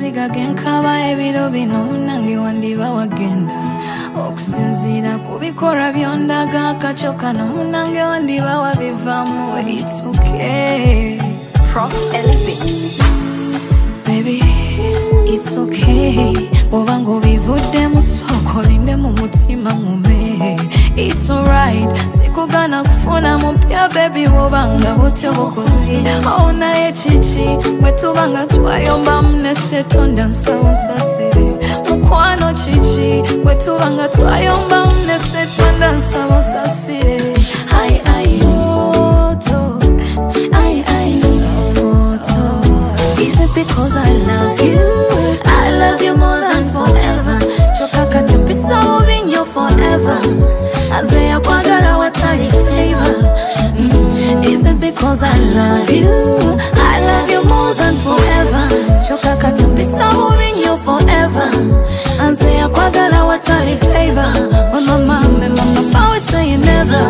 amaziga genkaba ebiro bino munange wandiba wagenda okusinzira kubikora byondaga akacoka no munange wandiba wabivamu. It's okay Prof Elevate baby, it's okay bobango bivudde musoko linde mu mutima ngume. It's alright sikugana kufuna mupya baby bobanga botyo bokozi ona echichi wetubanga twayomba mnese tonda nsawo sasire mukwano chichi wetubanga twayomba mnese tonda nsawo sasire. Ai ai oto ai oto. Is it because I love you more than forever? Choka katupisa moving you forever. Azea kwagala watali favor. Is it because I love you more than forever? Choka katupisa moving you forever. Azea kwagala watali favor. Oh mama, mama, always say never.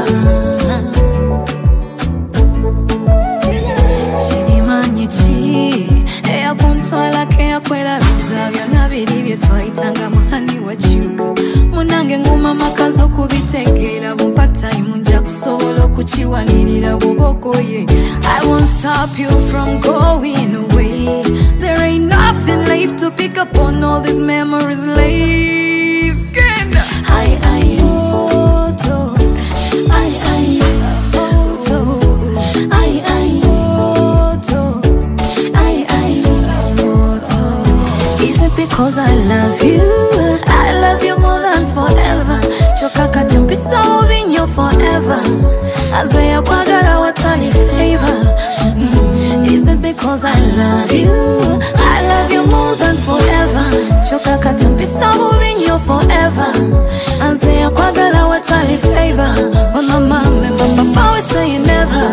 Kuntwala ke akwera bizabyo nabiri bye twayitanga muhani wachuka munange nguma makazo kubitegera bumpata imunja kusobola okukiwanirira bubokoye. I won't stop you from going away. There ain't nothing left to pick up on all these memories left. I oto I oto I oto. Because I love you more than forever. Choka katupisa moving you forever. Azea kwagala watali favor. Is it because I love you more than forever? Choka katupisa moving you forever. Azea kwagala watali favor. Oh mama, mama, always say never.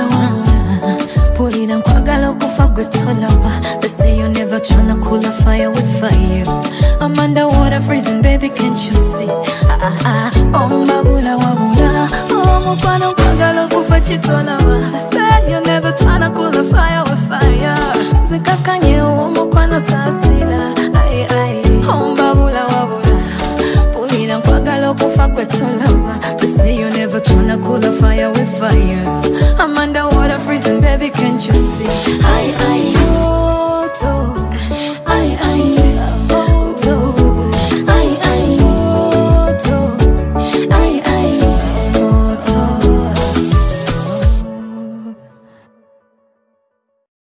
Pulina kwagala kufa gwetolaba. They say you never tryna cool a fire with fire. I'm underwater freezing, baby, can't you see? Oh mabula wabula. Oh mukwano kwagala kufa chitolaba. They say you never tryna cool a fire with fire. Zikakanye oh mukwano sasila. Oh mabula wabula. Pulina kwagala kufa gwetolaba.